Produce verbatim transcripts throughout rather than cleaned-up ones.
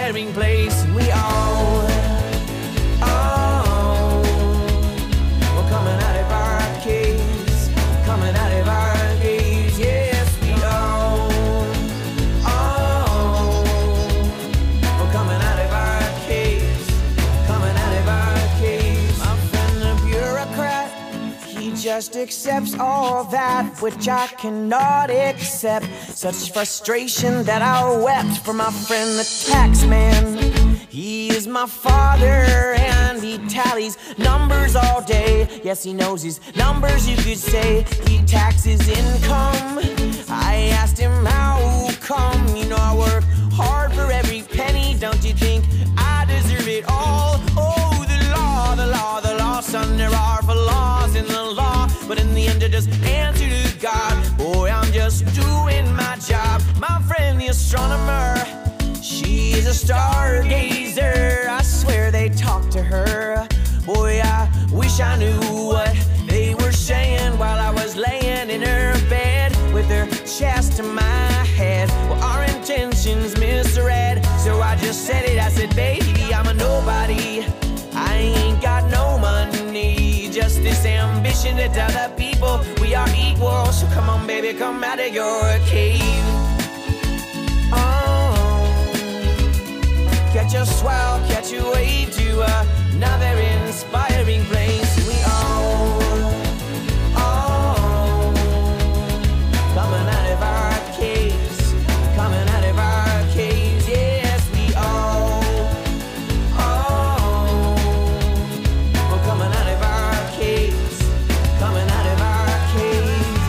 inspiring place. And we all, oh, we're coming out of our caves, coming out of our caves. Yes, we all, oh, we're coming out of our caves, coming out of our caves. My friend the bureaucrat, he just accepts all that which I cannot accept. Such frustration that I wept for my friend the taxman. He is my father and he tallies numbers all day. Yes, he knows his numbers, you could say. He taxes income. I asked him how come. You know I work hard for every penny. Don't you think I deserve it all? Oh, the law, the law, the law, son, there are flaws in the law, but in the end I just answer to God. Boy, I'm just doing my job. My friend the astronomer, she's a stargazer. I swear they talk to her. Boy, I wish I knew what they were saying while I was laying in her bed with her chest to my head. Well, our intentions misread, so I just said it. I said, baby, I'm a nobody. I ain't got no money, just this ambition to tell the people we are equal. So come on, baby, come out of your cave. Oh, catch a swell, catch a wave to another inspiring place. We all, oh, coming out of our caves, coming out of our caves. Yes, we all, oh, we're coming out of our caves, coming out of our caves.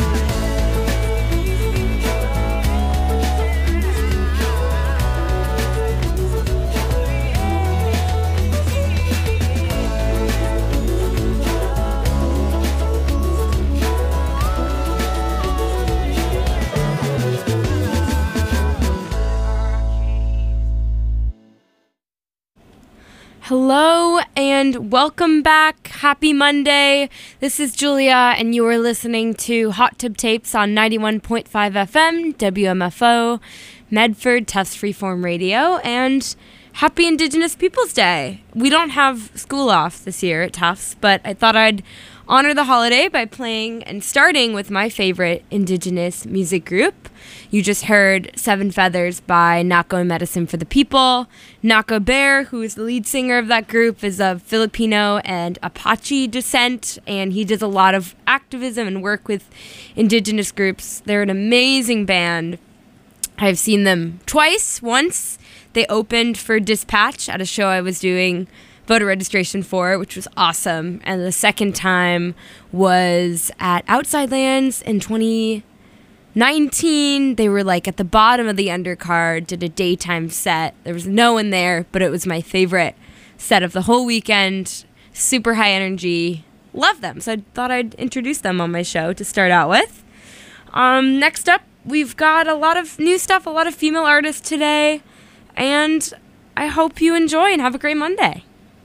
Hello and welcome back. Happy Monday. This is Julia and you are listening to Hot Tub Tapes on ninety-one point five F M, W M F O, Medford, Tufts Freeform Radio, and happy Indigenous Peoples Day. We don't have school off this year at Tufts, but I thought I'd honor the holiday by playing and starting with my favorite Indigenous music group. You just heard Seven Feathers by Nako Medicine for the People. Nako Bear, who is the lead singer of that group, is of Filipino and Apache descent, and he does a lot of activism and work with Indigenous groups. They're an amazing band. I've seen them twice. Once, they opened for Dispatch at a show I was doing voter registration for, which was awesome. And the second time was at Outside Lands in twenty nineteen. They were like at the bottom of the undercard, did a daytime set. There was no one there, but it was my favorite set of the whole weekend. Super high energy. Love them. So I thought I'd introduce them on my show to start out with. Um, next up, we've got a lot of new stuff, a lot of female artists today. And I hope you enjoy and have a great Monday.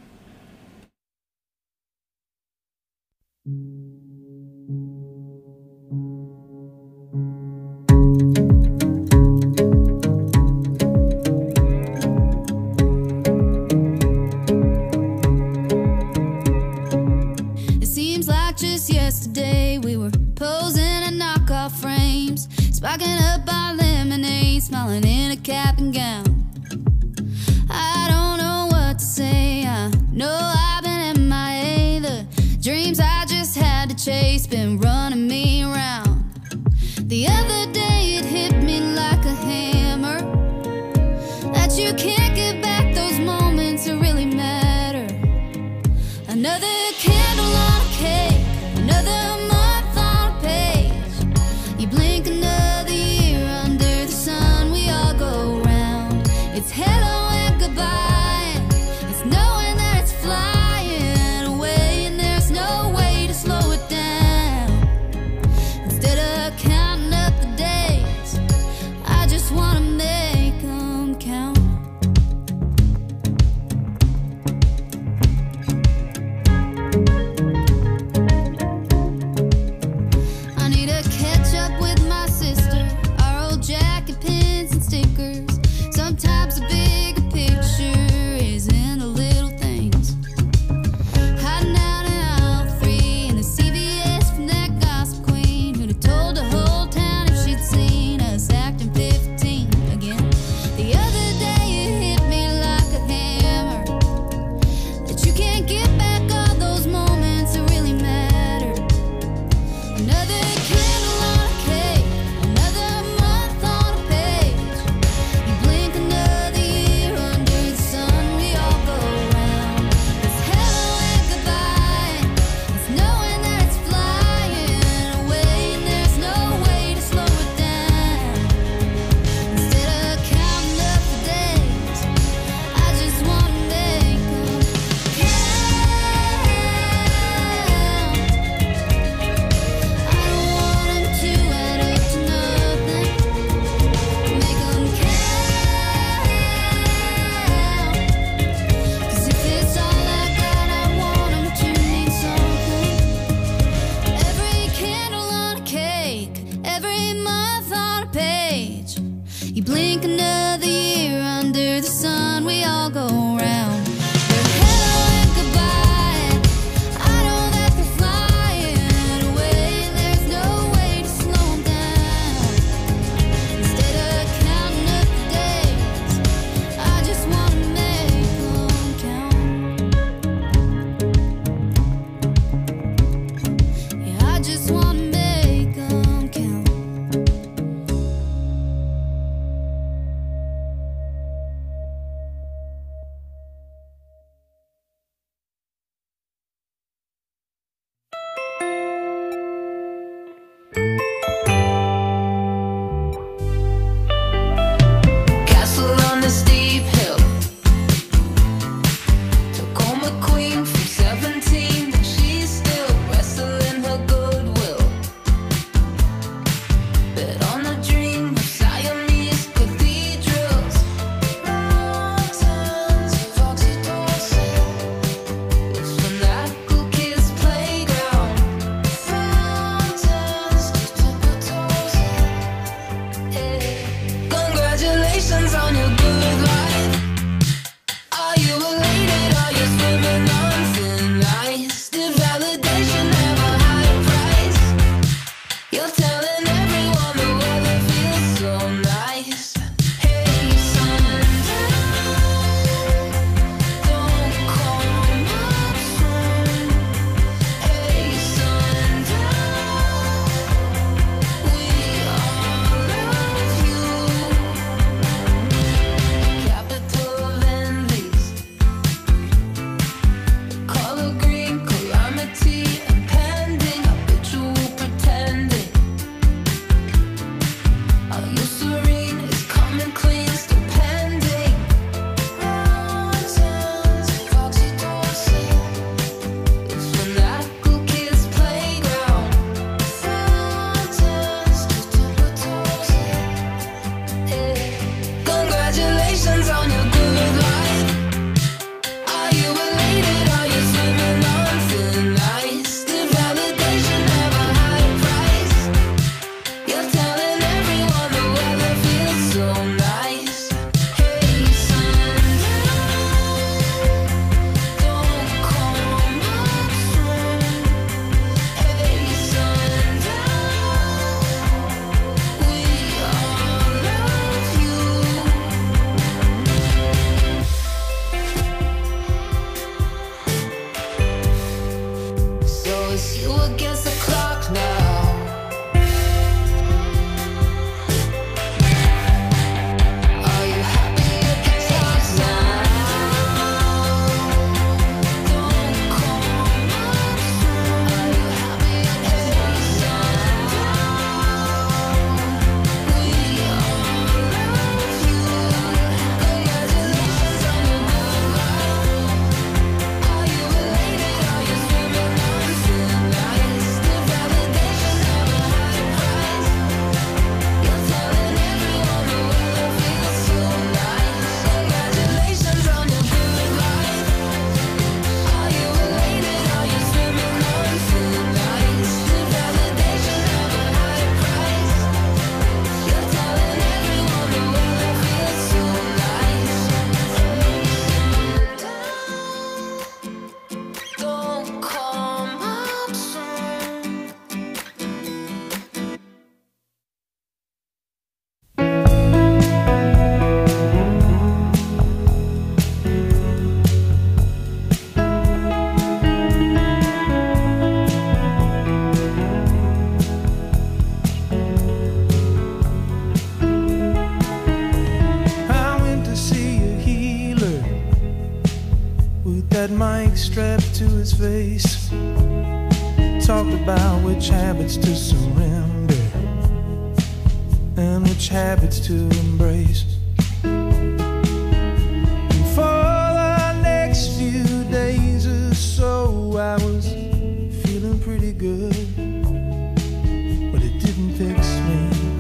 Just yesterday we were posing in knockoff frames, sparking up our lemonade, smiling in a cap and gown. I don't know what to say, blink another year under the sun, we all go round. They're hello and goodbye. I know that they're flying away. There's no way to slow them down. Instead of counting up the days, I just wanna make them count. Yeah, I just wanna make them count. Castle on the steep hill. Tacoma queen from seventeen, and she's still wrestling her goodwill. Bet on a dream of Siamese cathedrals, mountains, foxy Dorset. It's from that cool kid's playground. Fountains, congratulations on your good life. Are you elated? Are you swimming on thin ice? Did validation have a high price? You're telling everyone the weather feels so nice. Hey, sundown, don't come up soon. Hey, sundown, we all love you. Capital of envies, color green, calamity impending, habitual pretending. Are you serene? Is coming clean still pending? Mountains, foxy Dorset. It's from that cool kid's playground. Fountains, congratulations on your good life. Are you elated? Are you swimming on thin ice? Did validation have a high price? You're telling everyone the weather feels so nice. Hey, sundown, don't come up soon. Hey, sundown, we all love you. So it's you against the clock now. Are you happy at the top now? Don't come up soon. Are you happy at the top now? We all love you. Congratulations on your good life. Are you elated? Are you swimming on thin ice? Did validation have a high price? You're telling everyone the weather feels so nice. Congratulations on your good life. Are you elated? Are you swimming on thin ice? Did validation have a high price? You're telling everyone the weather feels so nice. Don't come up soon. I went to see a healer with that mic strapped to his face. Talked about which habits to surrender and which habits to embrace. And for the next few days or so, I was feeling pretty good, but it didn't fix me.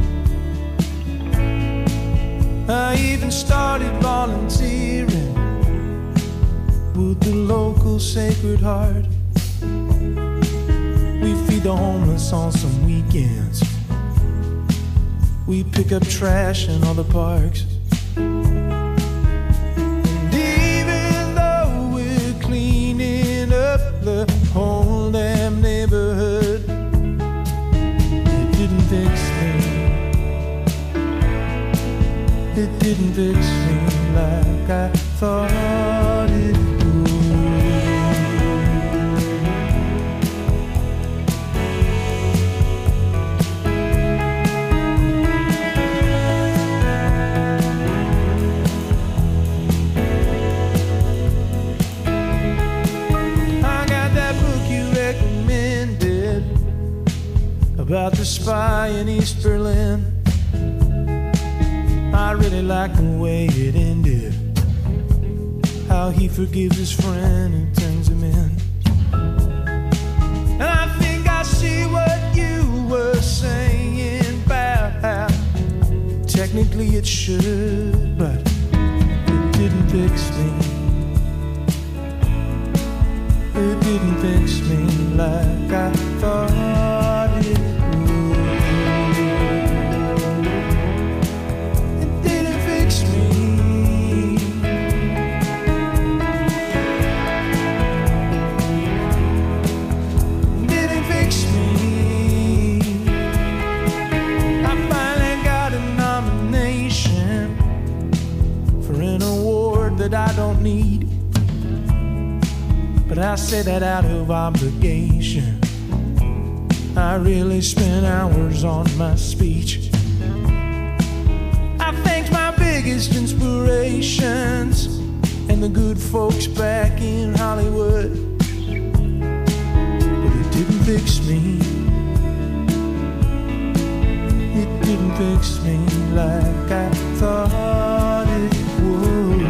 I even started volunteering with the local Sacred Heart. We feed the homeless on some weekends, We pick up trash in all the parks. And even though we're cleaning up the whole damn neighborhood, it didn't fix me. It didn't fix me like I thought it would. About the spy in East Berlin. I really like the way it ended, how he forgives his friend and turns him in. And I think I see what you were saying about how technically it should, but it didn't fix me. It didn't fix me like I thought it would. That I don't need, but I say that out of obligation. I really spent hours on my speech. I thanked my biggest inspirations and the good folks back in Hollywood, but it didn't fix me. It didn't fix me like I thought it would.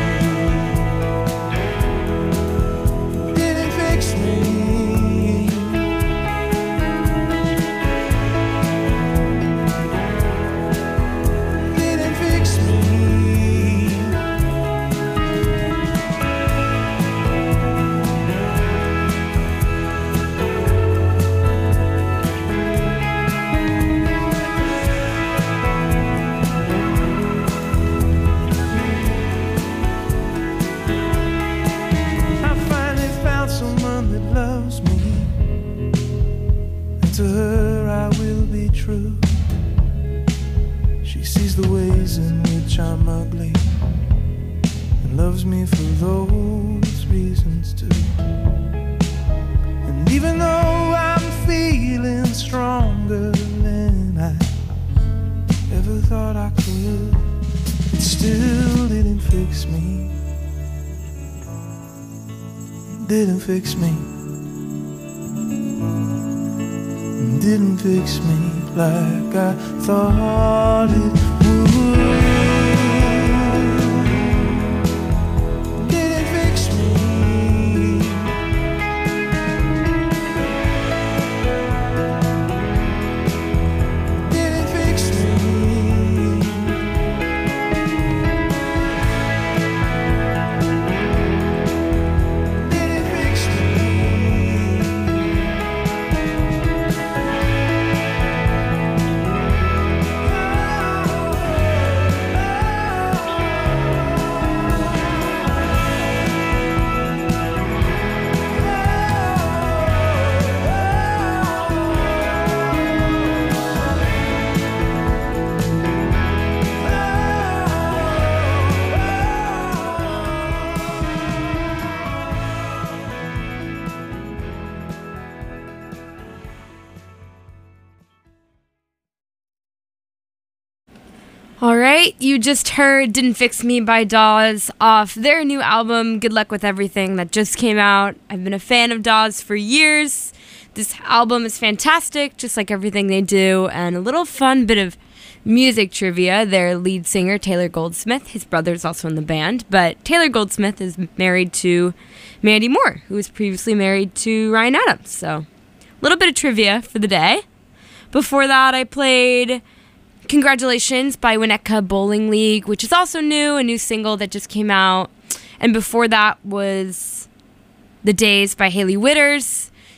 To her I will be true. She sees the ways in which I'm ugly and loves me for those reasons too. And even though I'm feeling stronger than I ever thought I could, it still didn't fix me. It didn't fix me. Didn't fix me like I thought it would. Didn't fix me. Didn't fix me. Didn't fix me. All right, you just heard Didn't Fix Me by Dawes off their new album, Good Luck With Everything, that just came out. I've been a fan of Dawes for years. This album is fantastic, just like everything they do. And a little fun bit of music trivia. Their lead singer, Taylor Goldsmith, his brother's also in the band, but Taylor Goldsmith is married to Mandy Moore, who was previously married to Ryan Adams. So, a little bit of trivia for the day. Before that, I played Congratulations by Winnetka Bowling League, which is also new, a new single that just came out. And before that was The Days by Hailey Whitters.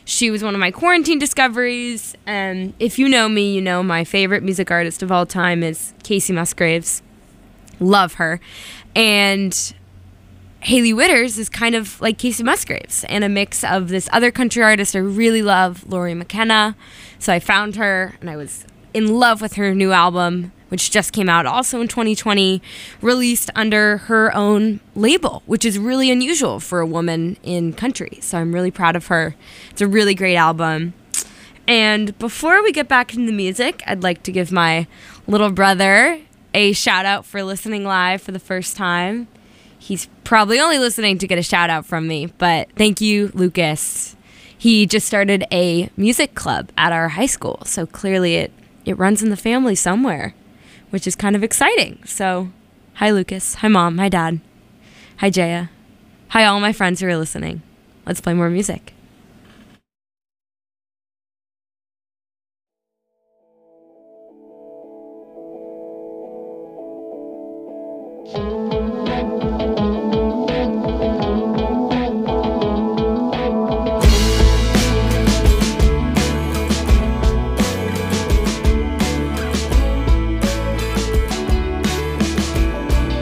She was one of my quarantine discoveries, and if you know me, you know my favorite music artist of all time is Casey Musgraves. Love her. And Hailey Whitters is kind of like Casey Musgraves and a mix of this other country artist I really love, Laurie McKenna. So I found her, and I was in love with her new album, which just came out also in twenty twenty, released under her own label, which is really unusual for a woman in country. So I'm really proud of her. It's a really great album. And before we get back into the music, I'd like to give my little brother a shout out for listening live for the first time. He's probably only listening to get a shout out from me, but thank you, Lucas. He just started a music club at our high school, so clearly it, it runs in the family somewhere, which is kind of exciting. So, hi, Lucas. Hi, Mom. Hi, Dad. Hi, Jaya. Hi, all my friends who are listening. Let's play more music.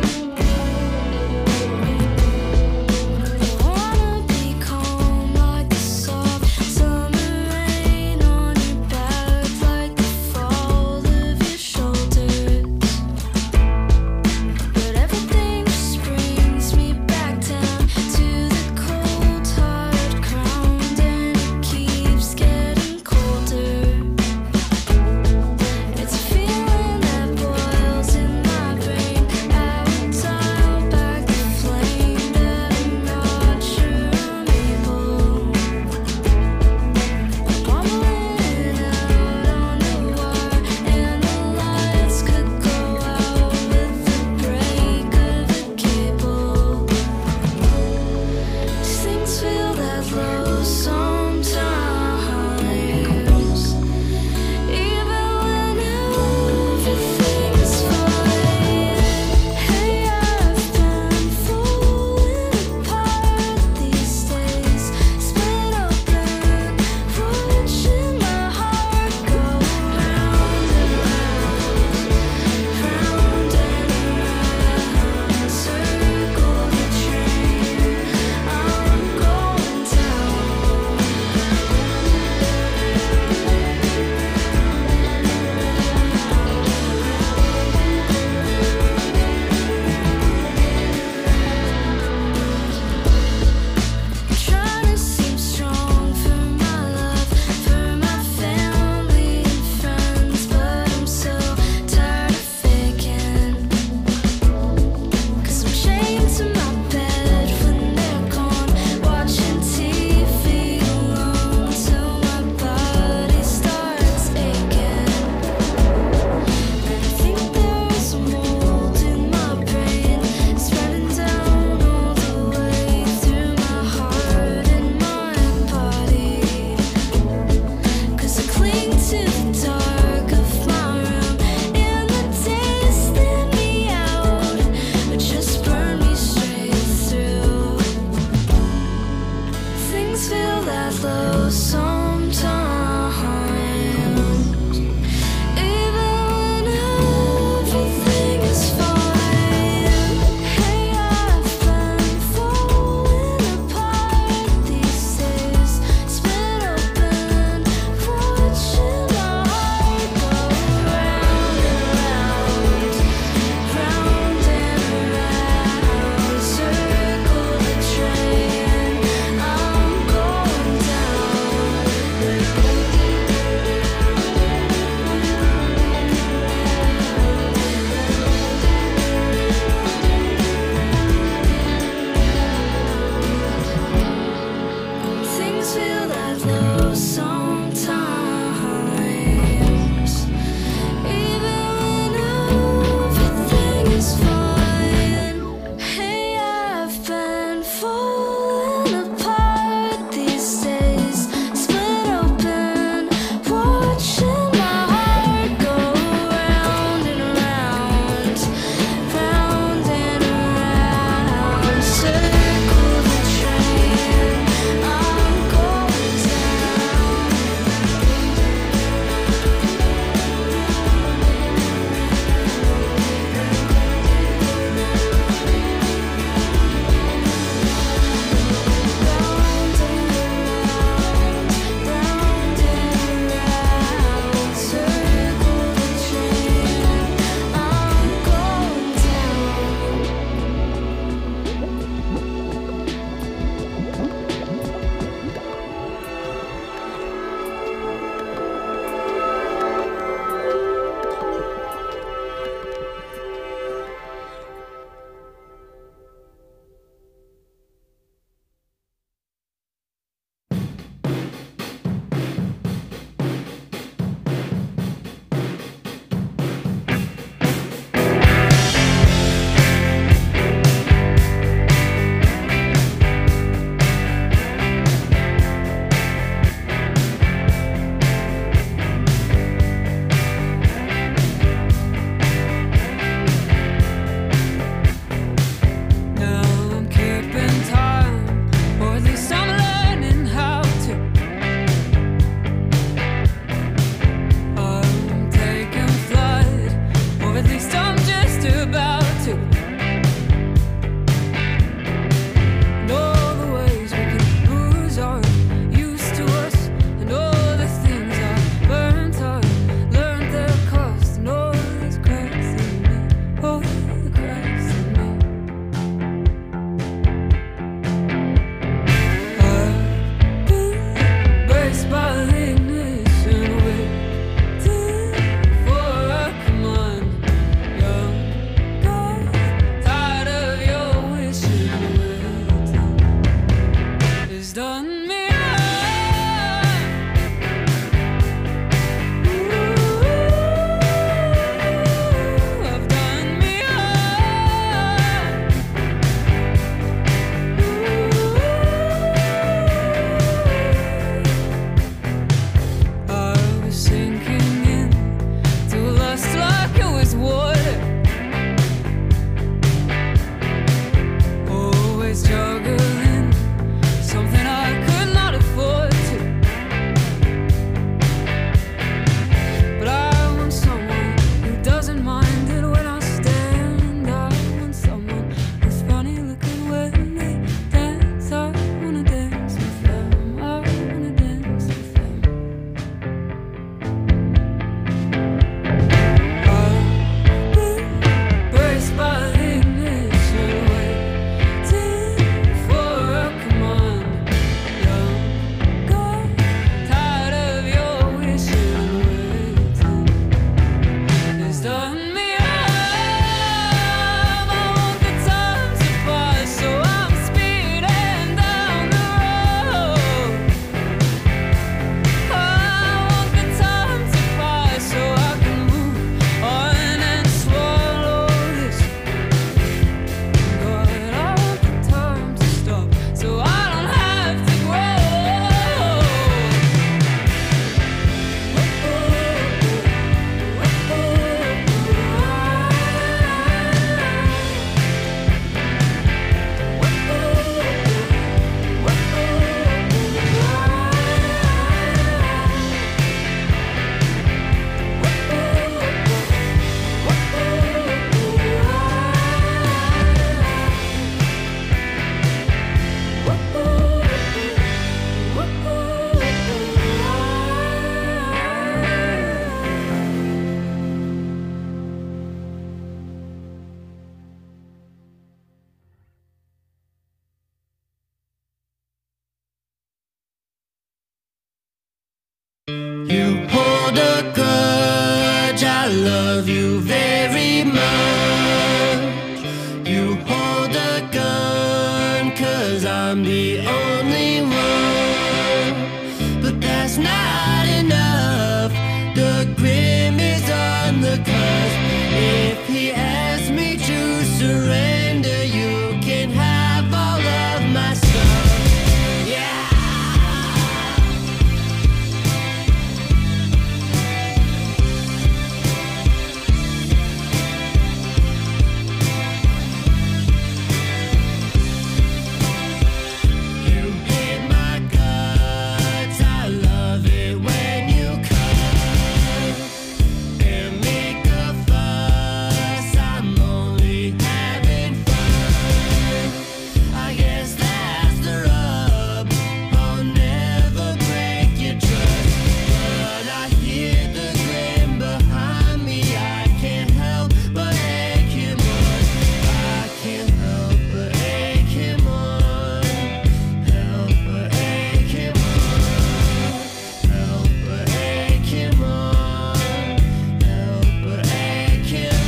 Wanna be calm like hold a grudge. I love you very much. You hold a gun, 'cause I'm the only one. But that's not enough. The grim is on the cusp. If he asks me to surrender, you can have all of my stuff. Yeah. You hit my guts. I love it when you cut and make a fuss. I'm only having fun. I guess that's the rub. I'll never break your trust, but I hear the grin behind me. I can't help but ache him on. I can't help but ache him on. Help but ache him on. Help but ache him on. Help but ache him.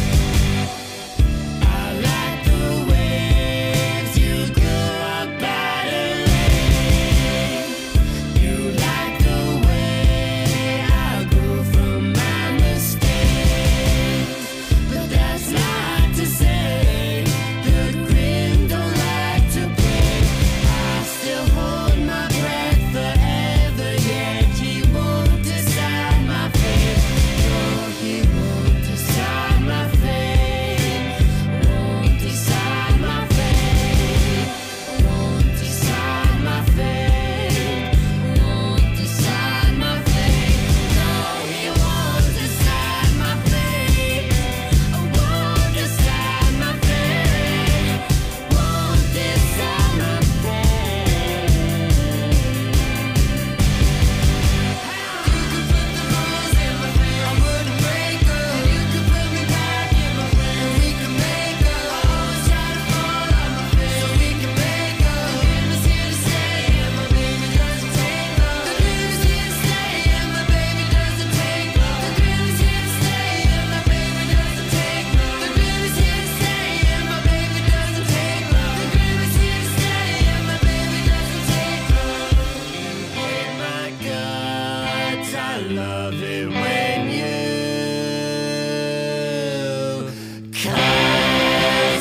I like the waves you grew up by the lake. You like the way I grew from my mistakes. But that's not to say the grim don't like to play. I still hold my breath forever, yet he won't decide my fate. No, he won't decide my fate. Won't decide my fate. Won't decide my fate. Won't decide my fate. No, he won't decide my fate. Won't decide my fate. Won't decide my fate. You could put the rules in my favor, I wouldn't break them. You could put me back in my place, and we could make up. I always try to fall on my face, so we can make up. The dream is here to stay, and my baby doesn't take love. The dream is here to stay, and my baby doesn't take love. The dream is here to stay, and my baby doesn't take love. The dream is here to stay, and my baby doesn't take love. The dream is here to stay, and my baby doesn't take love. You hit my guts. I love it when you cuss.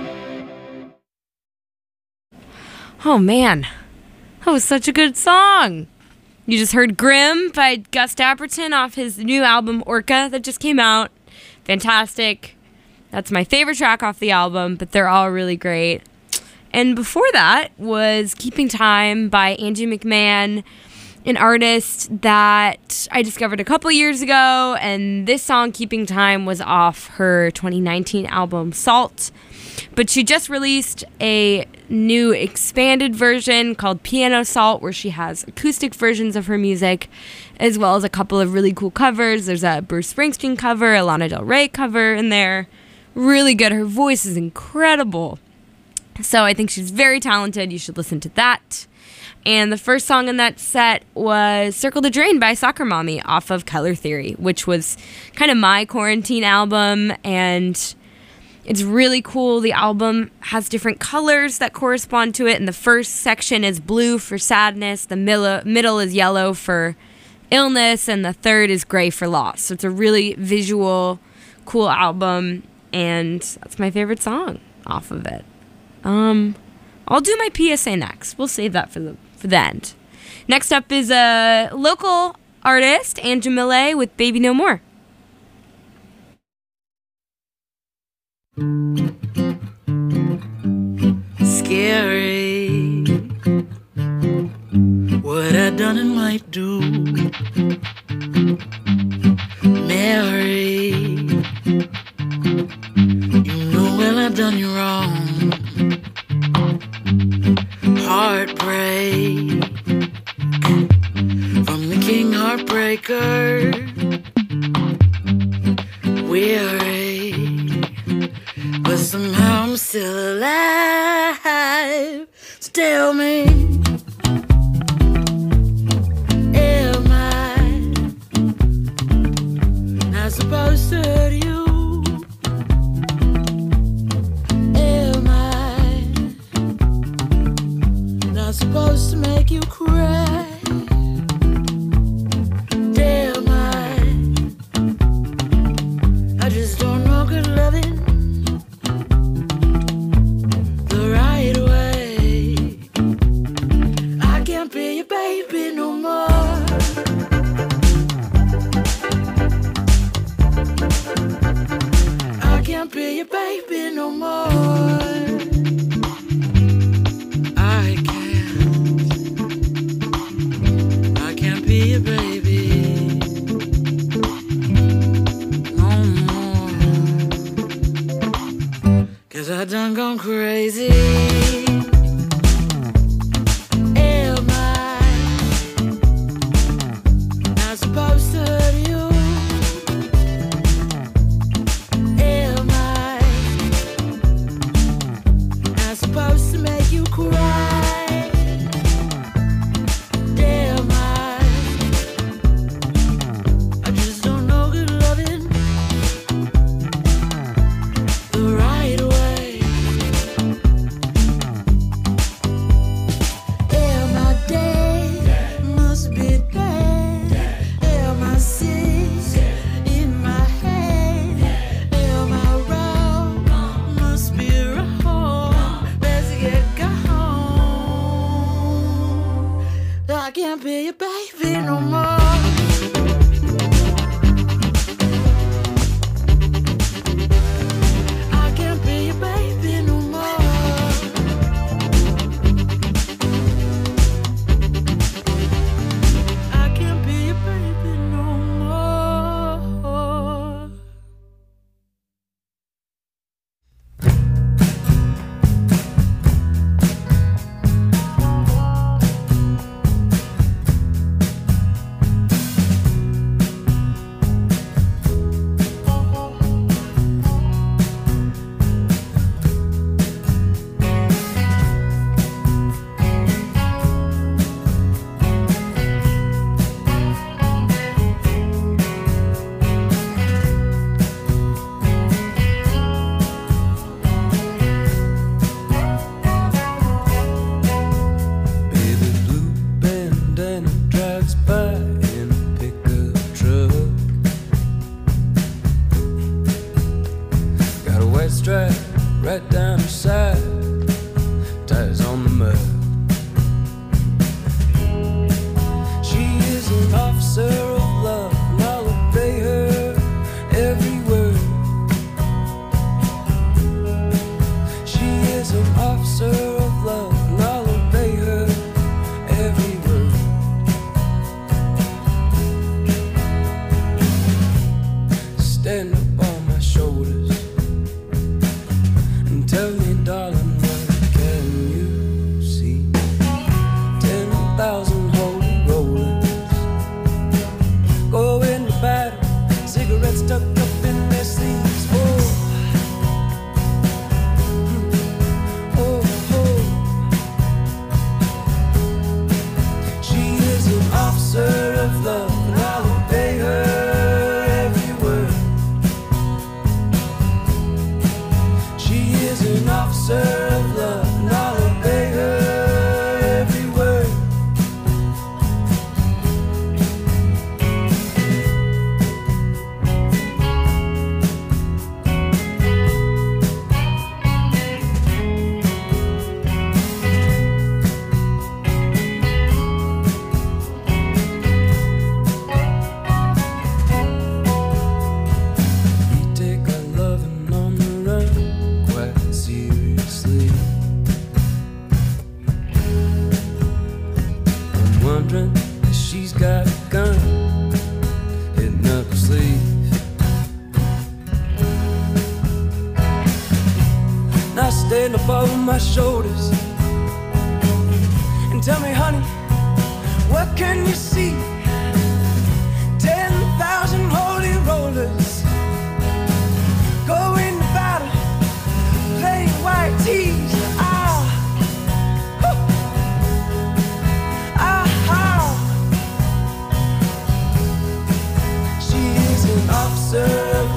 Oh man, that was such a good song. You just heard Grim by Gus Dapperton off his new album Orca that just came out. Fantastic. That's my favorite track off the album, but they're all really great. And before that was Keeping Time by Angie McMahon, an artist that I discovered a couple years ago, and this song, Keeping Time, was off her twenty nineteen album Salt. But she just released a new expanded version called Piano Salt, where she has acoustic versions of her music, as well as a couple of really cool covers. There's a Bruce Springsteen cover, a Lana Del Rey cover in there. Really good. Her voice is incredible. So I think she's very talented. You should listen to that. And the first song in that set was Circle the Drain by Soccer Mommy off of Color Theory, which was kind of my quarantine album, and it's really cool. The album has different colors that correspond to it, and the first section is blue for sadness, the middle, middle is yellow for illness, and the third is gray for loss. So it's a really visual, cool album, and that's my favorite song off of it. Um, I'll do my P S A next. We'll save that for the for the end. Next up is a local artist, Andrew Millet, with Baby No More. Scary what I done and might do. Mary, you know well I done you wrong. Heartbreak from the King Heartbreaker. Weary, but somehow I'm still alive. So tell me, am I supposed to hurt you? Am I not supposed to make you cry? Damn, I I just don't know good loving the right way. I can't be your baby no more. I can't be your baby no more. I can't. I can't be your baby no more. 'Cause I done gone crazy. Am I not supposed to hurt you? Am I not supposed to make you cry? Damn, I I just don't know good loving the right way. Am I dead? Must be dead. Am I sick in my head? Am I wrong? Must be wrong. Let's get gone. I can't be your baby no more. I can't be your baby no more. I can't be your baby no more. Baby blue bandana drives by in a pickup truck. Got a white stripe right down her side, tires on the mud. She is an officer of love, and I'll obey her every word. She is an officer of love, and I'll obey her every word. Stand up on my shoulders and tell me, darling, what can you see? Ten thousand holy rollers go into battle, cigarettes tucked up in their sleeves. Oh, oh, oh. She is an officer of love, and I'll obey her every word. She is an officer of love, and I'll obey her every word. We take our loving on the run quite seriously. I'm wondering if she's got a gun hidden up her sleeve. Now stand up over my shoulders and tell me, honey, what can you see? Ten thousand holy rollers go into battle, playing white tees. Ah, whew. Ah, ah. She is an officer of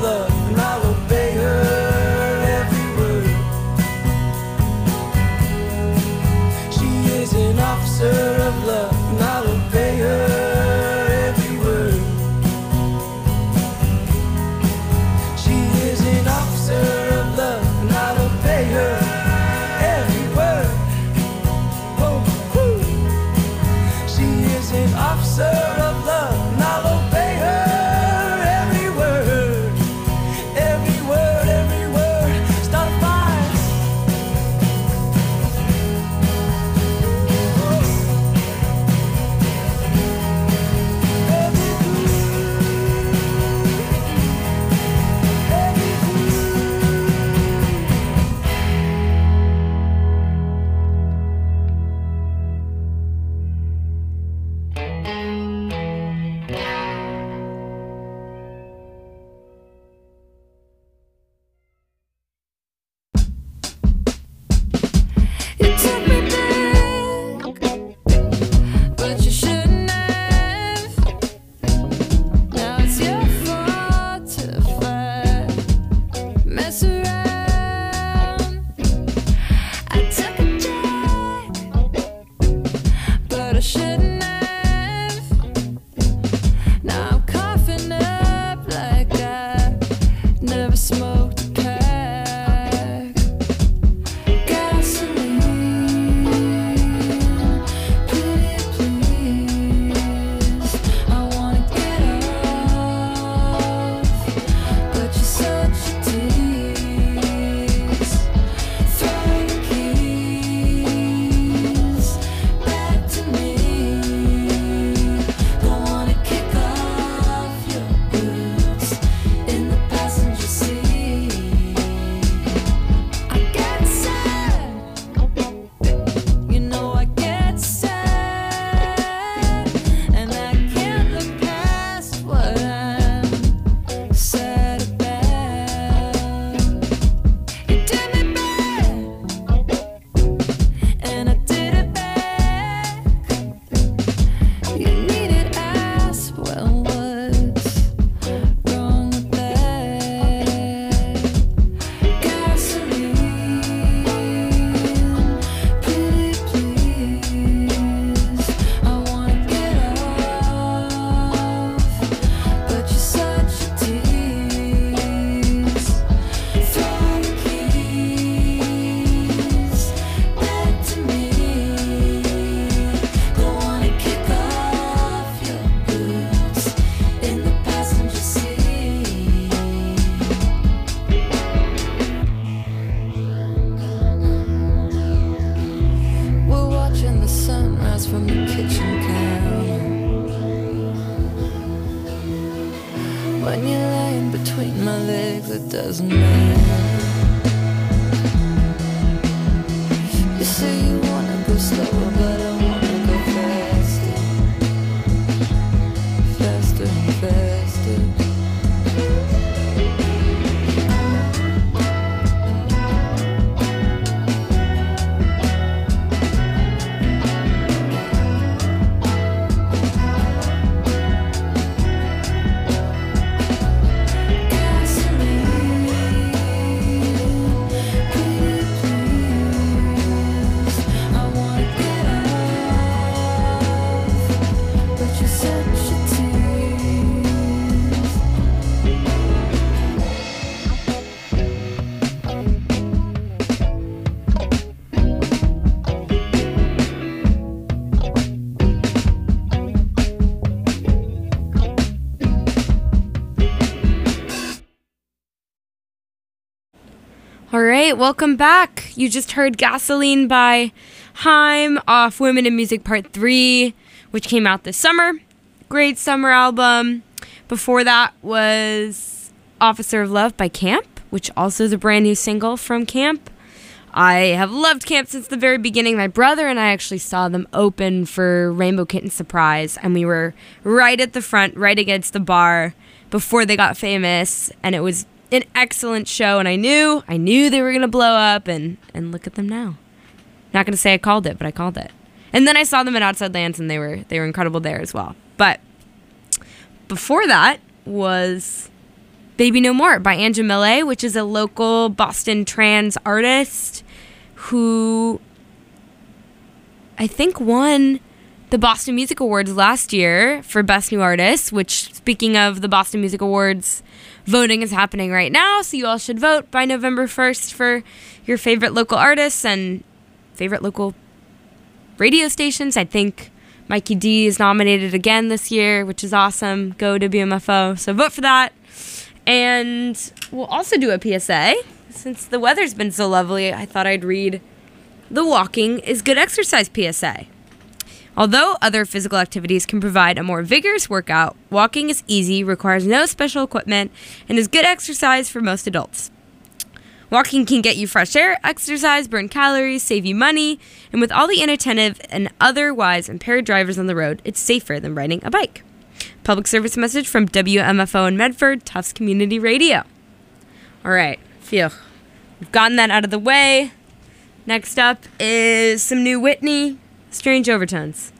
All right, welcome back. You just heard Gasoline by Haim off Women in Music Part three, which came out this summer. Great summer album. Before that was Officer of Love by Camp, which also is a brand new single from Camp. I have loved Camp since the very beginning. My brother and I actually saw them open for Rainbow Kitten Surprise, and we were right at the front, right against the bar before they got famous, and it was an excellent show, and I knew, I knew they were going to blow up, and, and look at them now. Not going to say I called it, but I called it. And then I saw them at Outside Lands, and they were they were incredible there as well. But before that was Baby No More by Anja Millet, which is a local Boston trans artist who I think won the Boston Music Awards last year for Best New Artist, which, speaking of the Boston Music Awards, voting is happening right now, so you all should vote by November first for your favorite local artists and favorite local radio stations. I think Mikey D is nominated again this year, which is awesome. Go W M F O. So vote for that. And we'll also do a P S A. Since the weather's been so lovely, I thought I'd read the Walking is Good Exercise P S A. Although other physical activities can provide a more vigorous workout, walking is easy, requires no special equipment, and is good exercise for most adults. Walking can get you fresh air, exercise, burn calories, save you money, and with all the inattentive and otherwise impaired drivers on the road, it's safer than riding a bike. Public service message from W M F O in Medford, Tufts Community Radio. All right, phew. We've gotten that out of the way. Next up is some new Whitney, Strange Overtones.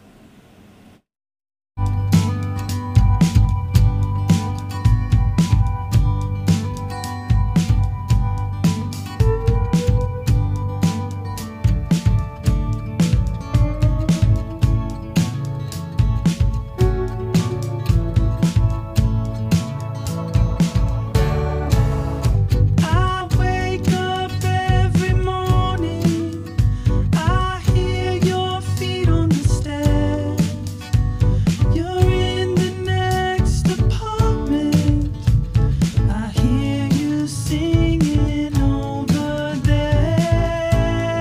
I wake up every morning. I hear your feet on the stairs. You're in the next apartment. I hear you singing over there.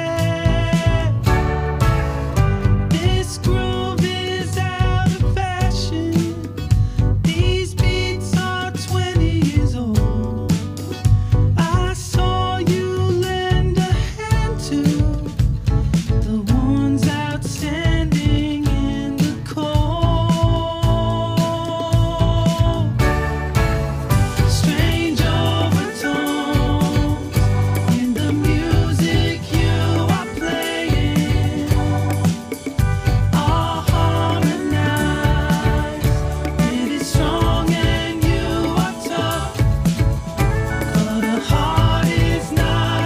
This groove is out of fashion. These beats are twenty years old. I saw you lend a hand to the ones outstanding in the cold. Strange overtones in the music you are playing, all harmonized. It is strong and you are tough. But a heart is not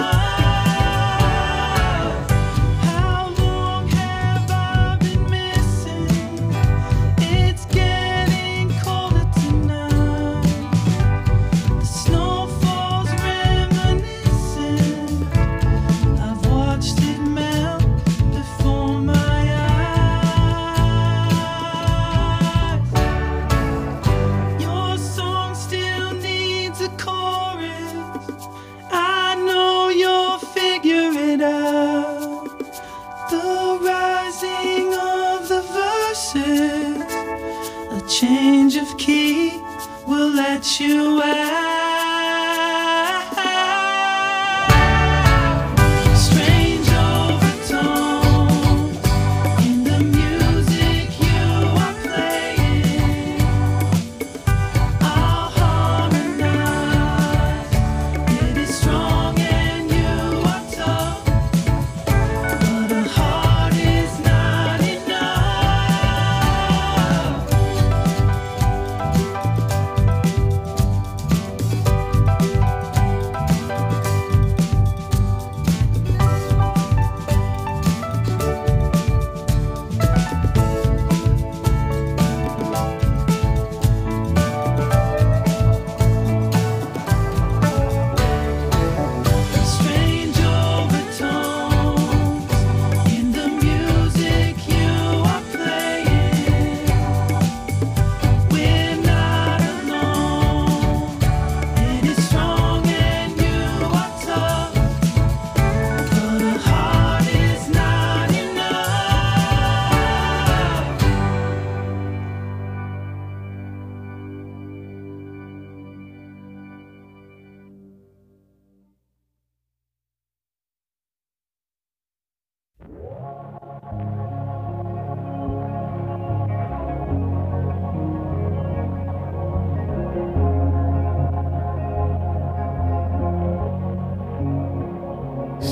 enough. How long have I been missing? It's getting colder tonight. The snow falls reminiscent. I've watched it melt before my eyes. Your song still needs a chorus. I know you'll figure it out. The rising of the verses, a change of key will let you out. Strange overtones in the music you are playing, all harmonized. It is strong and you are tough, but a heart is not enough.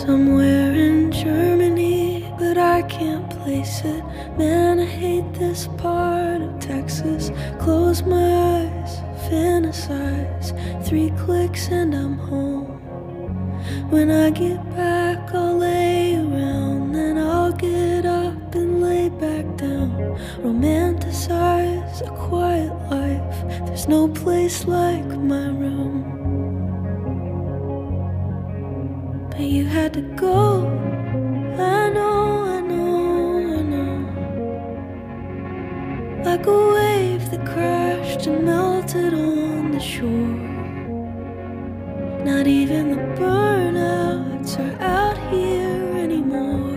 somewhere in Germany, but I can't place it. Man, I hate this part of Texas. Close my eyes, fantasize. Three clicks and I'm home. When I get back, I'll lay around, then I'll get up and lay back down. Romanticize a quiet life. There's no place like my room. But you had to go. I know, I know, I know. Like a wave that crashed and melted on the shore. Not even the burnouts are out here anymore.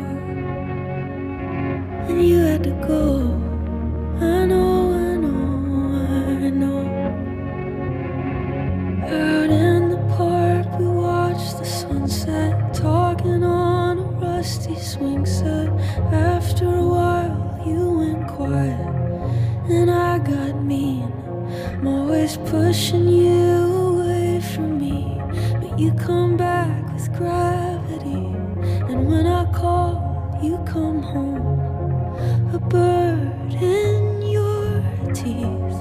And you had to go. I know, I know, I know. Out in the park we watched the sunset, talking on a rusty swing set. After a while you went quiet and I got mean. I'm always pushing you away from me, but you come back with gravity. And when I call, you come home. A bird in your teeth.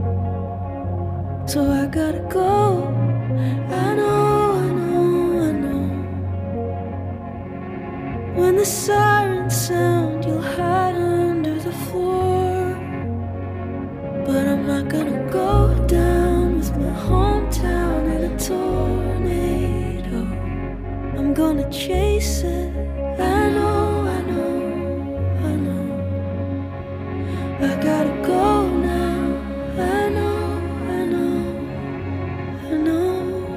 So I gotta go. I know, I know, I know. When the sirens sound, you'll hide under the floor. But I'm not gonna go down with my hometown in a tornado. I'm gonna chase it. I know, I know, I know. I gotta go now. I know, I know, I know.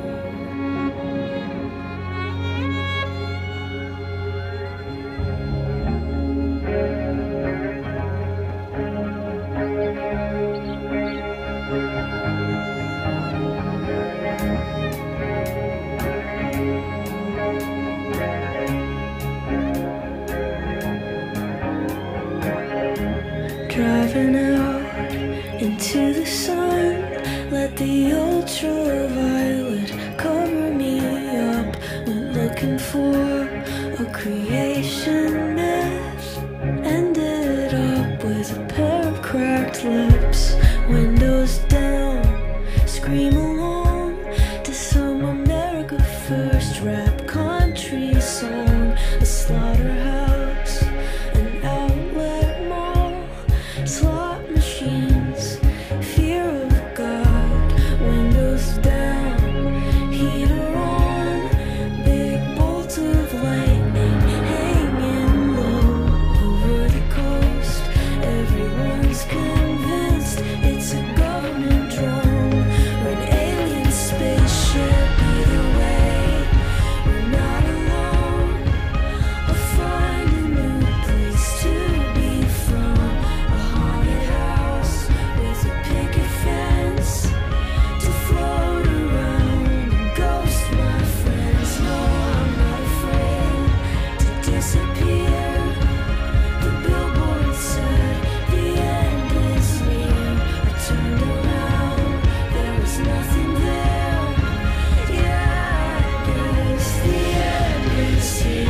Driving out into the sun, let the ultraviolet cover me up. Went looking for a creation myth, ended up with a pair of cracked lips. Windows down, scream along to some America First rap country song. A slaughterhouse, an outlet mall, slot machines, fear of God. Windows down, heater on, big bolt of lightning hanging low over the coast. Everyone's convinced it's a government drone or an alien spaceship. Either way, we're not alone. I'll find a new place to be from. A haunted house with a picket fence to float around and ghost my friends. No, I'm not afraid to disappear. The billboard said the end is near. I turned around, there was nothing there. Yeah, I guess the end is here.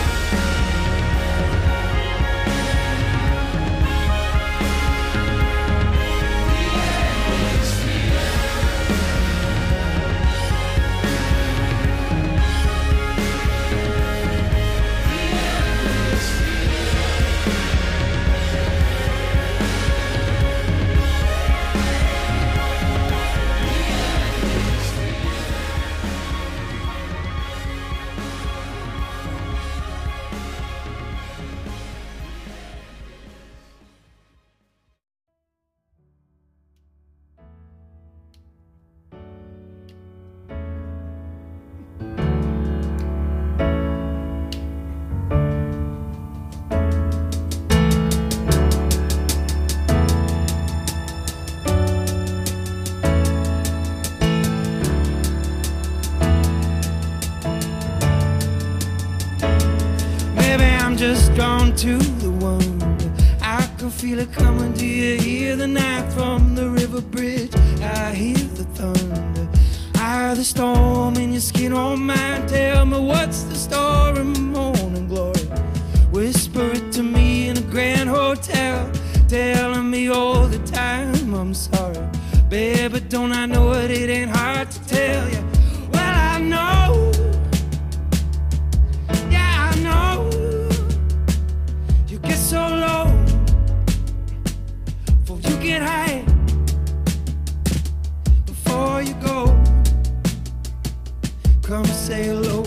Maybe I'm just drawn to the wonder. I can feel it coming. Do you hear the night from the river bridge? I hear the thunder. I hear the storm in your skin on mine. Tell me what's the story, Baby, don't I know it, it ain't hard to tell you. Well, I know, yeah, I know. You get so low before you get high, before you go. Come say hello,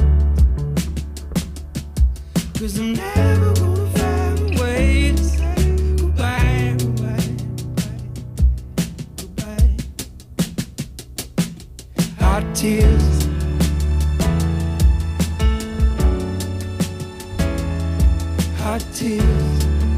'cause I'm never gonna find a way to say goodbye, goodbye, goodbye, goodbye. Hot tears, hot tears.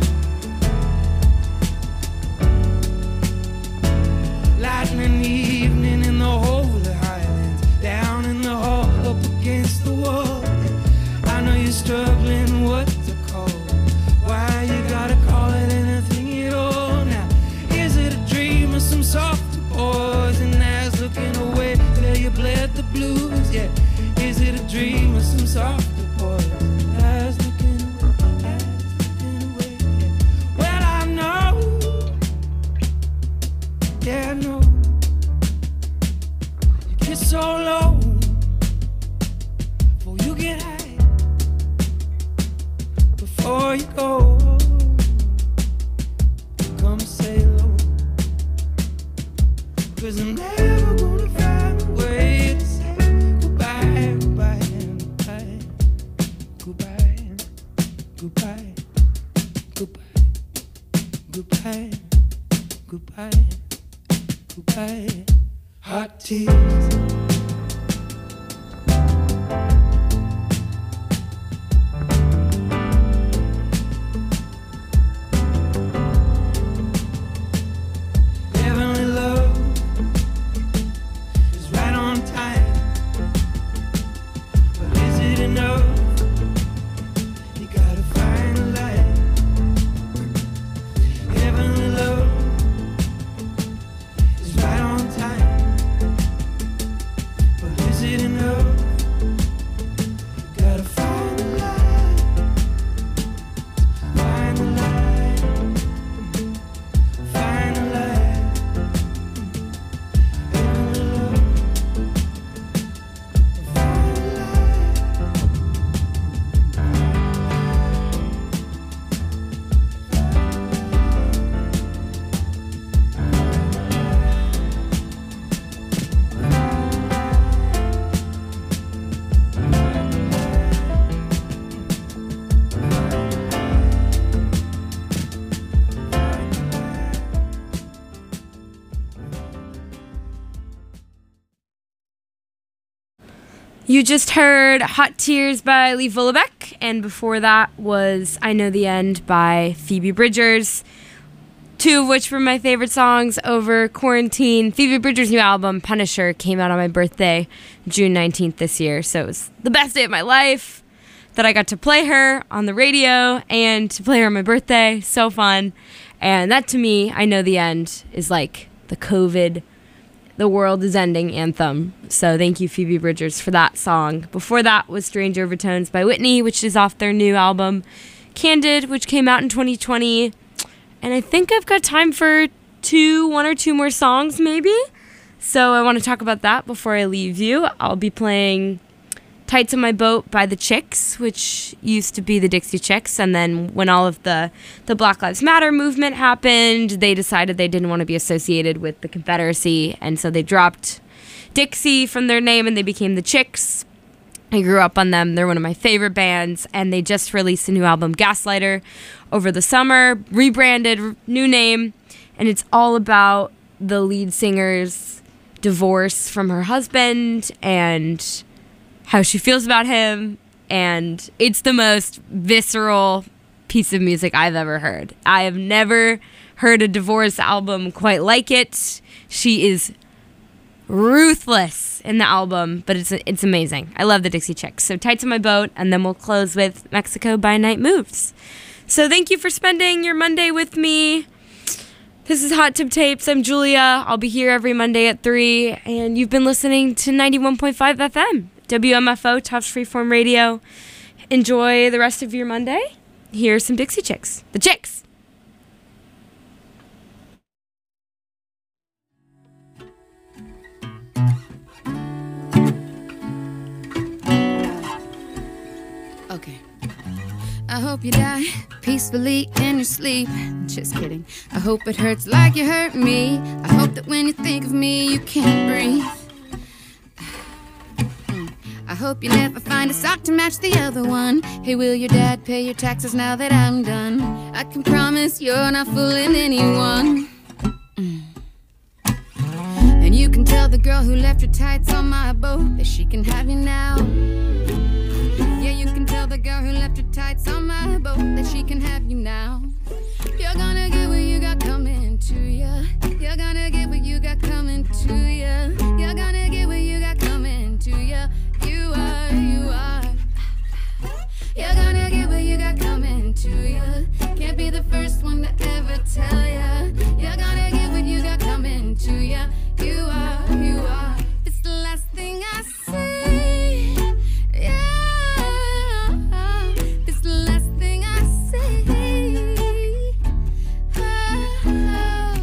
Lightning evening in the holy highlands, down in the hall, up against the wall. I know you're struggling what to call. Why you gotta call it anything at all now? Is it a dream or some softer poison that's looking away till you bled the blues? Yeah, is it a dream or some softer poison that's looking away, that's looking away? Yeah. Well, I know, yeah, I know. You get so low before you get high, before you go. Come say hello, 'cause I'm never gonna find a way to say goodbye, goodbye, goodbye, goodbye, goodbye, goodbye, goodbye, goodbye, goodbye. Hot tears. Heavenly love is right on time, but is it enough? You gotta find a light. Heavenly love is right on time, but is it enough? You gotta find a light, find a light, find a light. Heavenly love, find a light. You just heard Hot Tears by Lee Volobeck, and before that was I Know the End by Phoebe Bridgers, two of which were my favorite songs over quarantine. Phoebe Bridgers' new album, Punisher, came out on my birthday, June nineteenth this year, so it was the best day of my life that I got to play her on the radio and to play her on my birthday. So fun. And that, to me, I Know the End, is like the COVID The World is Ending anthem. So thank you, Phoebe Bridgers, for that song. Before that was Strange Overtones by Whitney, which is off their new album, Candid, which came out in twenty twenty. And I think I've got time for two, one or two more songs, maybe. So I want to talk about that before I leave you. I'll be playing Tights on My Boat by the Chicks, which used to be the Dixie Chicks, and then when all of the, the Black Lives Matter movement happened, they decided they didn't want to be associated with the Confederacy, and so they dropped Dixie from their name and they became the Chicks. I grew up on them. They're one of my favorite bands, and they just released a new album, Gaslighter, over the summer, rebranded, new name, and it's all about the lead singer's divorce from her husband and how she feels about him, and it's the most visceral piece of music I've ever heard. I have never heard a divorce album quite like it. She is ruthless in the album, but it's it's amazing. I love the Dixie Chicks. So Tights on My Boat, and then we'll close with Mexico by Night Moves. So thank you for spending your Monday with me. This is Hot Tip Tapes. I'm Julia. I'll be here every Monday at three, and you've been listening to ninety-one point five F M. W M F O, Tufts Freeform Radio. Enjoy the rest of your Monday. Here's some Dixie Chicks. The Chicks! Okay. I hope you die peacefully in your sleep. Just kidding. I hope it hurts like you hurt me. I hope that when you think of me, you can't breathe. I hope you never find a sock to match the other one. Hey, will your dad pay your taxes now that I'm done? I can promise you're not fooling anyone. Mm. And you can tell the girl who left her tights on my boat that she can have you now. Yeah, you can tell the girl who left her tights on my boat that she can have you now. You're gonna get what you got coming to ya. You're gonna get what you got coming to ya. You're gonna get what you got coming to ya. You are, you are. You're gonna get what you got coming to ya. Can't be the first one to ever tell ya. You're gonna get what you got coming to ya. You are, you are. It's the last thing I say. Yeah, it's the last thing I say. Oh.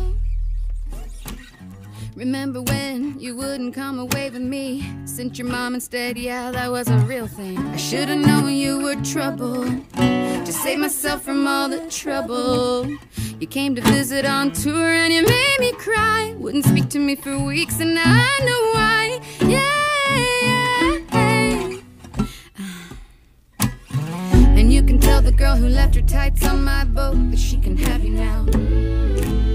Remember when you wouldn't come away with me? Sent your mom instead, yeah, that was a real thing. I should've known you were trouble, to save myself from all the trouble. You came to visit on tour and you made me cry. Wouldn't speak to me for weeks and now I know why. Yeah. And you can tell the girl who left her tights on my boat that she can have you now.